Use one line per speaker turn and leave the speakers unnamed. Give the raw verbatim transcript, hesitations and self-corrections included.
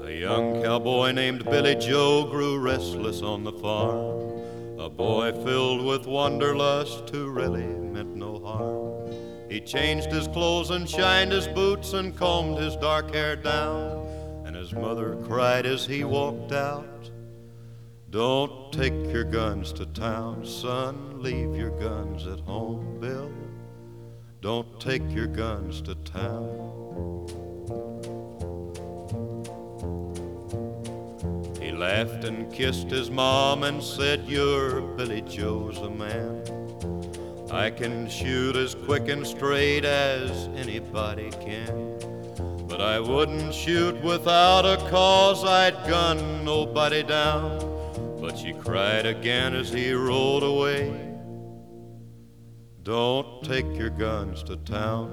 A young cowboy named Billy Joe grew restless on the farm, a boy filled with wanderlust who really meant no harm. He changed his clothes and shined his boots and combed his dark hair down, and his mother cried as he walked out, "Don't take your guns to town, son, leave your guns at home, Bill. Don't take your guns to town." He laughed and kissed his mom and said, "You're Billy Joe's a man. I can shoot as quick and straight as anybody can, but I wouldn't shoot without a cause, I'd gun nobody down." But she cried again as he rode away, "Don't take your guns to town,